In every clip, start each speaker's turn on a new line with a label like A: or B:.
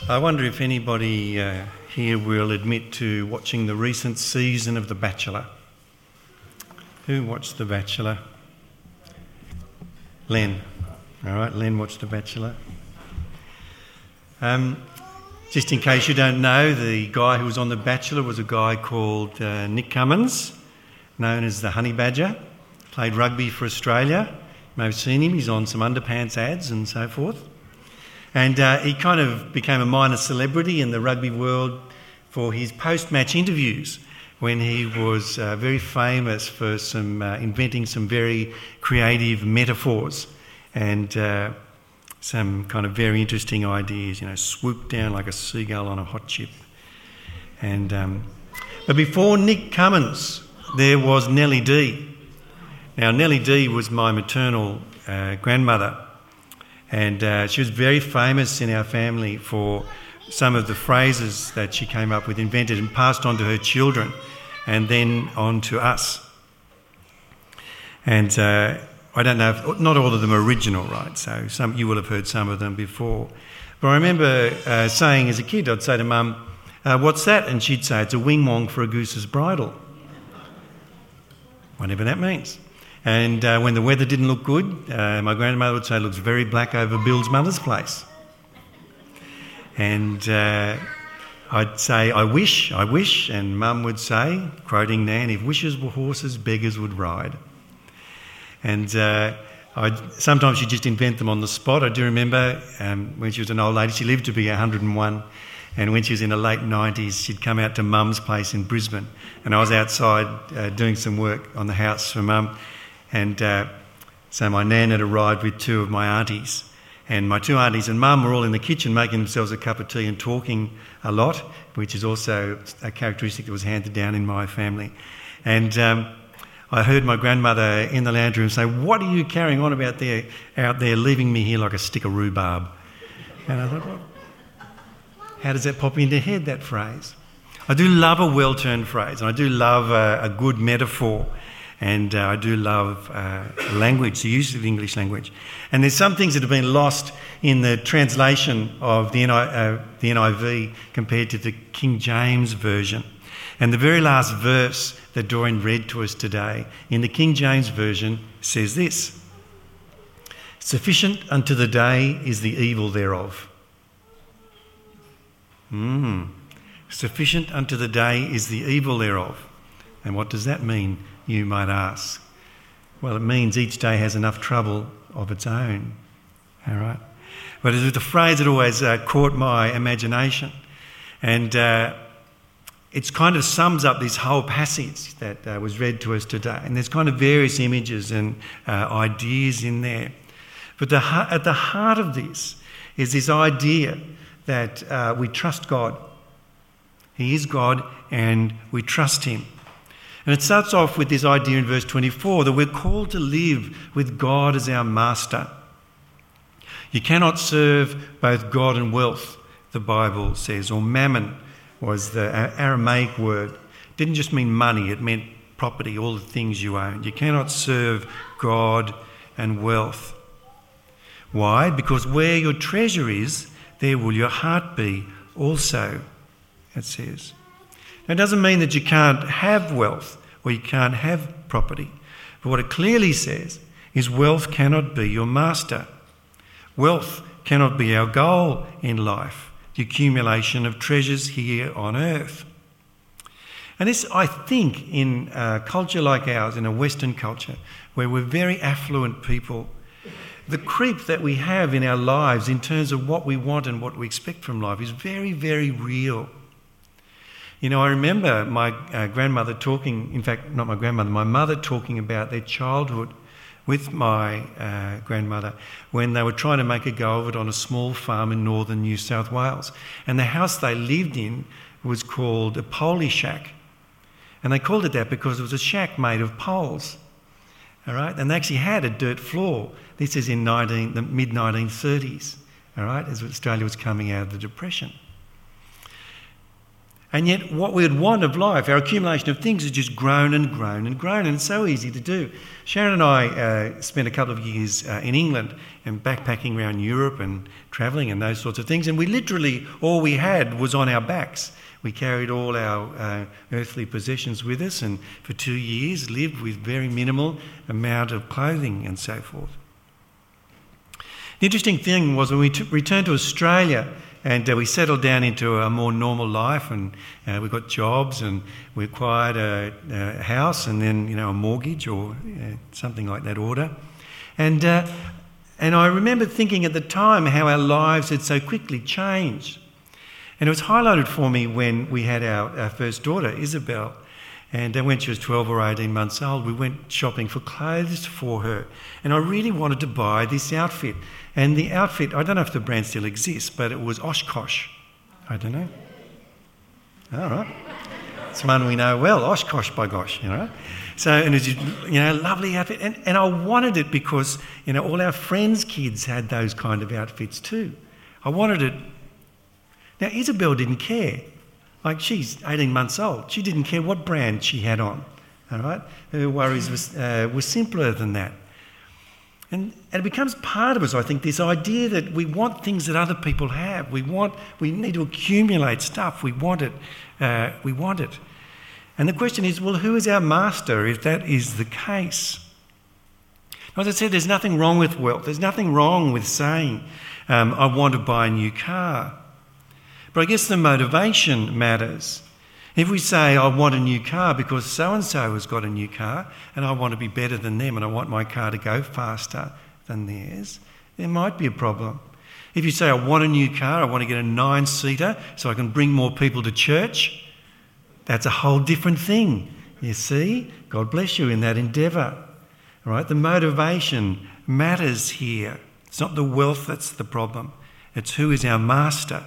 A: I wonder if anybody here will admit to watching the recent season of The Bachelor. Who watched The Bachelor? Len. All right, Len watched The Bachelor. Just in case you don't know, the guy who was on The Bachelor was a guy called Nick Cummins, known as the Honey Badger. Played rugby for Australia. You may have seen him. He's on some underpants ads and so forth. And he kind of became a minor celebrity in the rugby world for his post-match interviews, when he was very famous for inventing some very creative metaphors and some kind of very interesting ideas, swoop down like a seagull on a hot chip. And but before Nick Cummins, there was Nellie Dee. Now, Nellie Dee was my maternal grandmother, and she was very famous in our family for some of the phrases that she came up with, invented and passed on to her children, and then on to us. And I don't know if not all of them are original, right? So you will have heard some of them before. But I remember saying as a kid, I'd say to Mum, "What's that?" And she'd say, "It's a wing wong for a goose's bridle." Whatever that means. And when the weather didn't look good, my grandmother would say, "It looks very black over Bill's mother's place." And I'd say, I wish, and Mum would say, quoting Nan, "If wishes were horses, beggars would ride." And sometimes she'd just invent them on the spot. I do remember when she was an old lady, she lived to be 101, and when she was in her late 90s, she'd come out to Mum's place in Brisbane, and I was outside doing some work on the house for Mum, and so my Nan had arrived with two of my aunties, and my two aunties and Mum were all in the kitchen making themselves a cup of tea and talking a lot, which is also a characteristic that was handed down in my family. And I heard my grandmother in the lounge room say, "What are you carrying on about out there, leaving me here like a stick of rhubarb?" And I thought, well, how does that pop into your head, that phrase? I do love a well-turned phrase, and I do love a good metaphor, and I do love language, the use of the English language. And there's some things that have been lost in the translation of the NIV compared to the King James Version. And the very last verse that Dorian read to us today in the King James Version says this: "Sufficient unto the day is the evil thereof." Sufficient unto the day is the evil thereof. And what does that mean, you might ask? Well, it means each day has enough trouble of its own. All right? But it's a phrase that always caught my imagination. And it kind of sums up this whole passage that was read to us today. And there's kind of various images and ideas in there. But at the heart of this is this idea that we trust God. He is God and we trust him. And it starts off with this idea in verse 24 that we're called to live with God as our master. You cannot serve both God and wealth, the Bible says, or mammon was the Aramaic word. It didn't just mean money, it meant property, all the things you own. You cannot serve God and wealth. Why? Because where your treasure is, there will your heart be also, it says. Now, it doesn't mean that you can't have wealth or you can't have property. But what it clearly says is wealth cannot be your master. Wealth cannot be our goal in life, the accumulation of treasures here on earth. And this, I think, in a culture like ours, in a Western culture, where we're very affluent people, the creep that we have in our lives in terms of what we want and what we expect from life is very, very real. I remember my grandmother talking, in fact, not my grandmother, my mother talking about their childhood with my grandmother when they were trying to make a go of it on a small farm in northern New South Wales. And the house they lived in was called a poley shack. And they called it that because it was a shack made of poles. All right? And they actually had a dirt floor. This is in the mid-1930s, all right, as Australia was coming out of the Depression. And yet what we would want of life, our accumulation of things, has just grown and grown and grown, and it's so easy to do. Sharon and I spent a couple of years in England and backpacking around Europe and travelling and those sorts of things, and we literally, all we had was on our backs. We carried all our earthly possessions with us, and for 2 years lived with very minimal amount of clothing and so forth. The interesting thing was when we returned to Australia, and we settled down into a more normal life, and we got jobs, and we acquired a house, and then a mortgage or something like that order. And I remember thinking at the time how our lives had so quickly changed. And it was highlighted for me when we had our first daughter, Isabel. And when she was 12 or 18 months old, we went shopping for clothes for her. And I really wanted to buy this outfit. And the outfit, I don't know if the brand still exists, but it was Oshkosh. I don't know. All right. It's one we know well, Oshkosh by gosh, So, and it was, lovely outfit. And I wanted it because, all our friends' kids had those kind of outfits too. I wanted it. Now, Isabel didn't care. Like, she's 18 months old. She didn't care what brand she had on, all right? Her worries were simpler than that. And it becomes part of us, I think, this idea that we want things that other people have. We need to accumulate stuff. We want it. And the question is, well, who is our master if that is the case? As I said, there's nothing wrong with wealth. There's nothing wrong with saying, I want to buy a new car. But I guess the motivation matters. If we say, I want a new car because so-and-so has got a new car and I want to be better than them and I want my car to go faster than theirs, there might be a problem. If you say, I want a new car, I want to get a 9-seater so I can bring more people to church, that's a whole different thing. You see? God bless you in that endeavour. All right? The motivation matters here. It's not the wealth that's the problem. It's who is our master.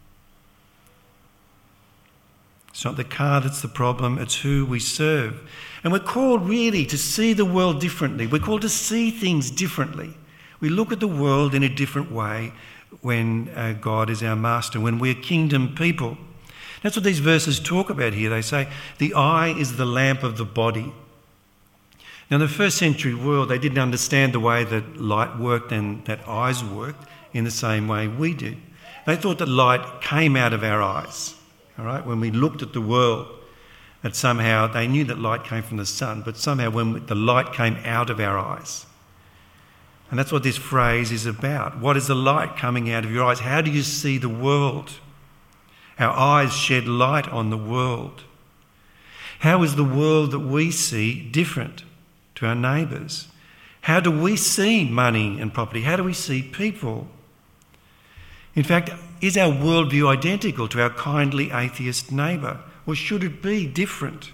A: It's not the car that's the problem, it's who we serve. And we're called really to see the world differently. We're called to see things differently. We look at the world in a different way when God is our master, when we're kingdom people. That's what these verses talk about here. They say, the eye is the lamp of the body. Now, in the first century world, they didn't understand the way that light worked and that eyes worked in the same way we do. They thought that light came out of our eyes. All right, when we looked at the world, that somehow they knew that light came from the sun, but somehow when the light came out of our eyes. And that's what this phrase is about. What is the light coming out of your eyes? How do you see the world? Our eyes shed light on the world. How is the world that we see different to our neighbours? How do we see money and property? How do we see people? In fact, is our worldview identical to our kindly atheist neighbour, or should it be different?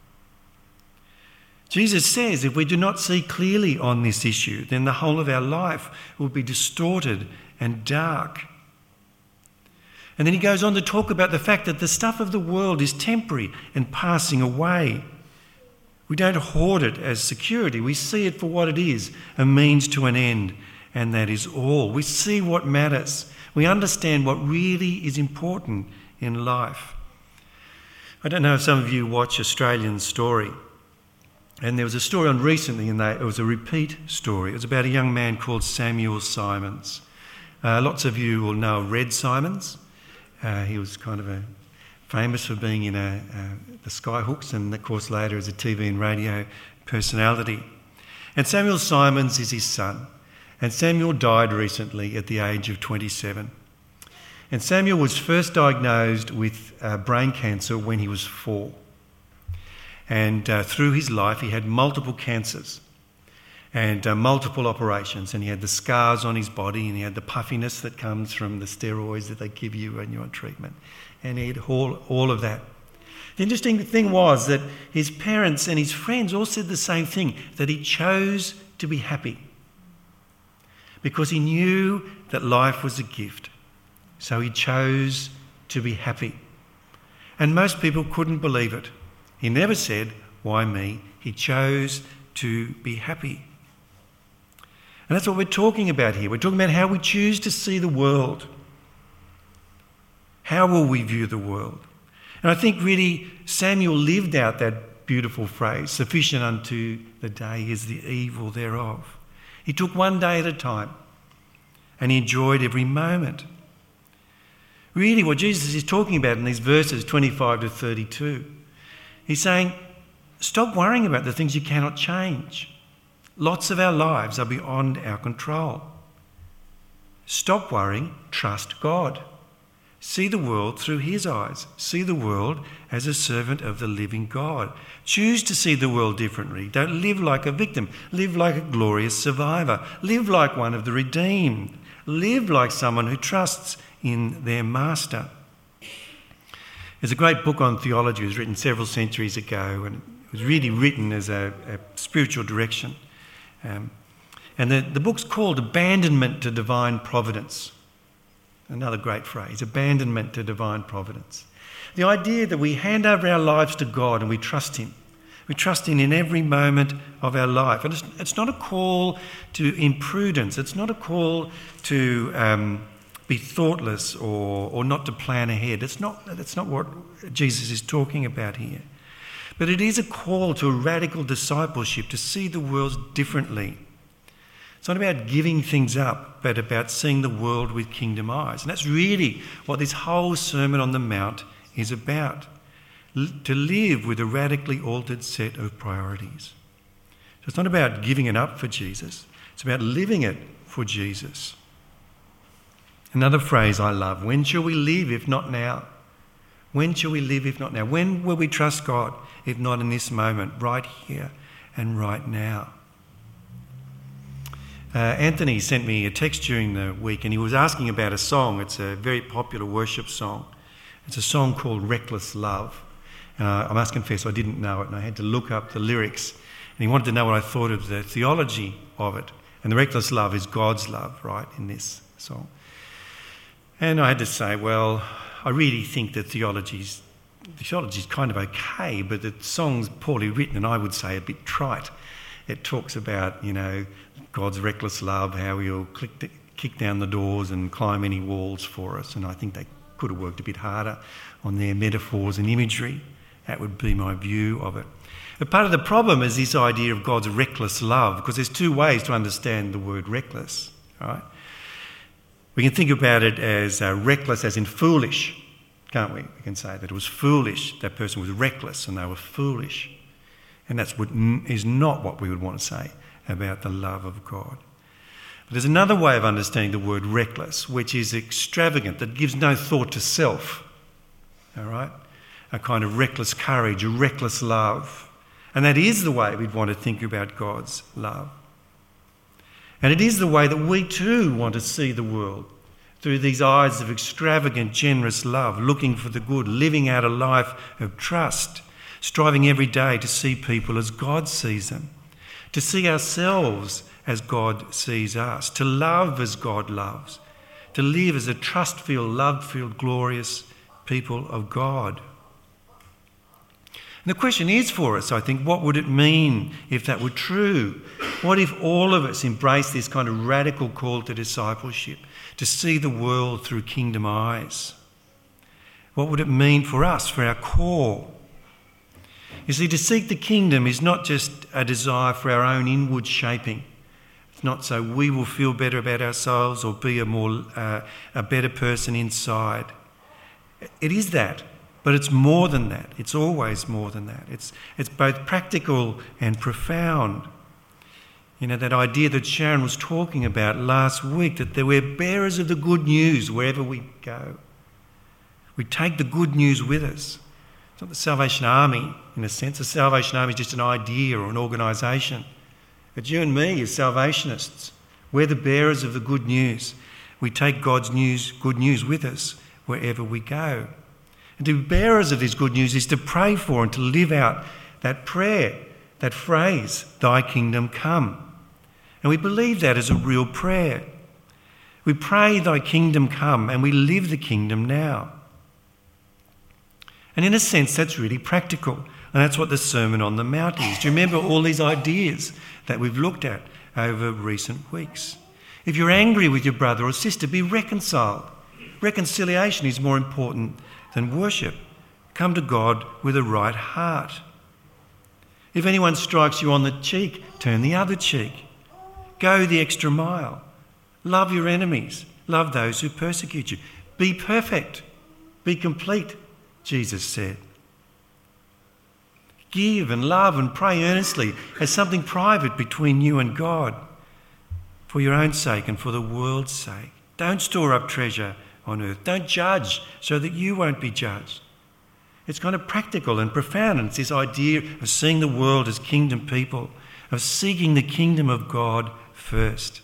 A: Jesus says if we do not see clearly on this issue, then the whole of our life will be distorted and dark. And then he goes on to talk about the fact that the stuff of the world is temporary and passing away. We don't hoard it as security. We see it for what it is, a means to an end, and that is all. We see what matters. We understand what really is important in life. I don't know if some of you watch Australian Story. And there was a story on recently, and it was a repeat story. It was about a young man called Samuel Simons. Lots of you will know Red Simons. He was kind of famous for being in the Skyhooks, and of course later as a TV and radio personality. And Samuel Simons is his son. And Samuel died recently at the age of 27. And Samuel was first diagnosed with brain cancer when he was 4. And through his life, he had multiple cancers and multiple operations. And he had the scars on his body, and he had the puffiness that comes from the steroids that they give you when you're on treatment. And he had all of that. The interesting thing was that his parents and his friends all said the same thing, that he chose to be happy, because he knew that life was a gift. So he chose to be happy. And most people couldn't believe it. He never said, why me? He chose to be happy. And that's what we're talking about here. We're talking about how we choose to see the world. How will we view the world? And I think really Samuel lived out that beautiful phrase, sufficient unto the day is the evil thereof. He took one day at a time and he enjoyed every moment. Really what Jesus is talking about in these verses 25 to 32, he's saying, stop worrying about the things you cannot change. Lots of our lives are beyond our control. Stop worrying, trust God. See the world through his eyes. See the world as a servant of the living God. Choose to see the world differently. Don't live like a victim. Live like a glorious survivor. Live like one of the redeemed. Live like someone who trusts in their master. There's a great book on theology. It was written several centuries ago, and it was really written as a spiritual direction. And the book's called Abandonment to Divine Providence. Another great phrase, abandonment to divine providence. The idea that we hand over our lives to God and we trust him. We trust him in every moment of our life. And it's not a call to imprudence. It's not a call to be thoughtless or not to plan ahead. That's not what Jesus is talking about here. But it is a call to a radical discipleship, to see the world differently. It's not about giving things up, but about seeing the world with kingdom eyes. And that's really what this whole Sermon on the Mount is about. To live with a radically altered set of priorities. So it's not about giving it up for Jesus. It's about living it for Jesus. Another phrase I love, when shall we live if not now? When shall we live if not now? When will we trust God if not in this moment, right here and right now? Anthony sent me a text during the week and he was asking about a song. It's a very popular worship song. It's a song called Reckless Love. I must confess I didn't know it and I had to look up the lyrics. And he wanted to know what I thought of the theology of it. And the reckless love is God's love, right, in this song. And I had to say, well, I really think that the theology's kind of okay, but the song's poorly written and I would say a bit trite. It talks about, God's reckless love, how he'll kick down the doors and climb any walls for us. And I think they could have worked a bit harder on their metaphors and imagery. That would be my view of it. But part of the problem is this idea of God's reckless love, because there's two ways to understand the word reckless, right? We can think about it as reckless as in foolish, can't we? We can say that it was foolish, that person was reckless and they were foolish. And that's what is not what we would want to say about the love of God. But there's another way of understanding the word reckless, which is extravagant, that gives no thought to self, all right? A kind of reckless courage, a reckless love. And that is the way we'd want to think about God's love. And it is the way that we too want to see the world, through these eyes of extravagant, generous love, looking for the good, living out a life of trust, striving every day to see people as God sees them, to see ourselves as God sees us, to love as God loves, to live as a trust-filled, love-filled, glorious people of God. And the question is for us, I think, what would it mean if that were true? What if all of us embrace this kind of radical call to discipleship, to see the world through kingdom eyes? What would it mean for us, for our core? You see, to seek the kingdom is not just a desire for our own inward shaping. It's not so we will feel better about ourselves or be a better person inside. It is that, but it's more than that. It's always more than that. It's both practical and profound. That idea that Sharon was talking about last week, that we're bearers of the good news wherever we go. We take the good news with us. It's not the Salvation Army, in a sense. The Salvation Army is just an idea or an organisation. But you and me as Salvationists, we're the bearers of the good news. We take God's good news with us wherever we go. And to be bearers of this good news is to pray for and to live out that prayer, that phrase, thy kingdom come. And we believe that as a real prayer. We pray thy kingdom come and we live the kingdom now. And in a sense, that's really practical. And that's what the Sermon on the Mount is. Do you remember all these ideas that we've looked at over recent weeks? If you're angry with your brother or sister, be reconciled. Reconciliation is more important than worship. Come to God with a right heart. If anyone strikes you on the cheek, turn the other cheek. Go the extra mile. Love your enemies. Love those who persecute you. Be perfect. Be complete, Jesus said. Give and love and pray earnestly as something private between you and God, for your own sake and for the world's sake. Don't store up treasure on earth. Don't judge so that you won't be judged. It's kind of practical and profound, and it's this idea of seeing the world as kingdom people, of seeking the kingdom of God first.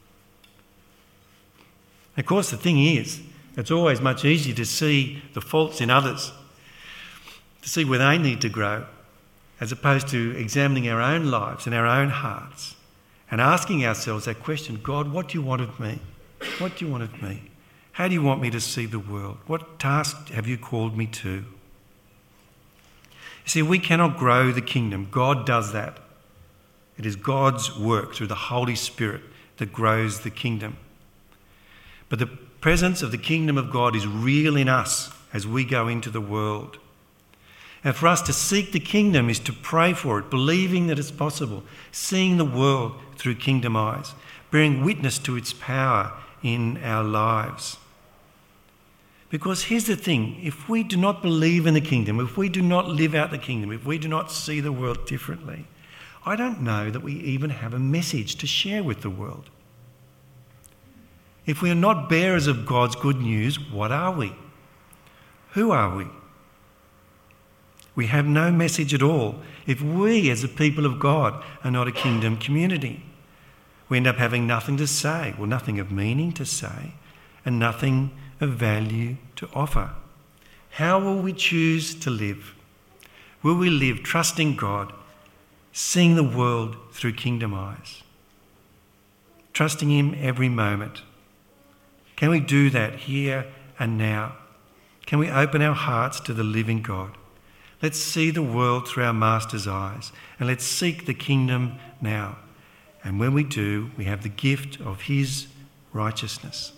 A: Of course, the thing is, it's always much easier to see the faults in others, to see where they need to grow, as opposed to examining our own lives and our own hearts and asking ourselves that question, God, what do you want of me? What do you want of me? How do you want me to see the world? What task have you called me to? You see, we cannot grow the kingdom. God does that. It is God's work through the Holy Spirit that grows the kingdom. But the presence of the kingdom of God is real in us as we go into the world. And for us to seek the kingdom is to pray for it, believing that it's possible, seeing the world through kingdom eyes, bearing witness to its power in our lives. Because here's the thing, if we do not believe in the kingdom, if we do not live out the kingdom, if we do not see the world differently, I don't know that we even have a message to share with the world. If we are not bearers of God's good news, what are we? Who are we? We have no message at all if we, as a people of God, are not a kingdom community. We end up having nothing to say, well, nothing of meaning to say, and nothing of value to offer. How will we choose to live? Will we live trusting God, seeing the world through kingdom eyes, trusting Him every moment? Can we do that here and now? Can we open our hearts to the living God? Let's see the world through our Master's eyes, and let's seek the kingdom now. And when we do, we have the gift of His righteousness.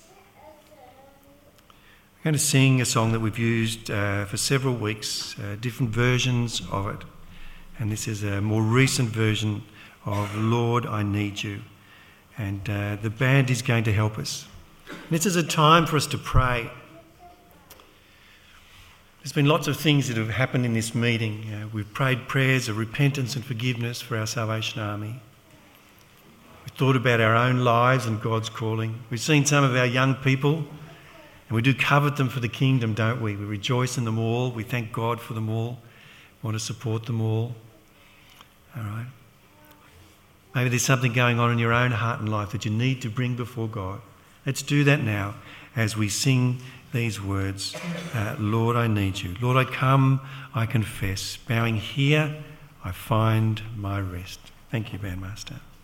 A: I'm going to sing a song that we've used for several weeks, different versions of it. And this is a more recent version of Lord, I Need You. And the band is going to help us. And this is a time for us to pray. There's been lots of things that have happened in this meeting. We've prayed prayers of repentance and forgiveness for our Salvation Army. We've thought about our own lives and God's calling. We've seen some of our young people, and we do covet them for the kingdom, don't we? We rejoice in them all. We thank God for them all. We want to support them all. All right. Maybe there's something going on in your own heart and life that you need to bring before God. Let's do that now as we sing these words, Lord, I need you. Lord, I come, I confess. Bowing here, I find my rest. Thank you, Bandmaster.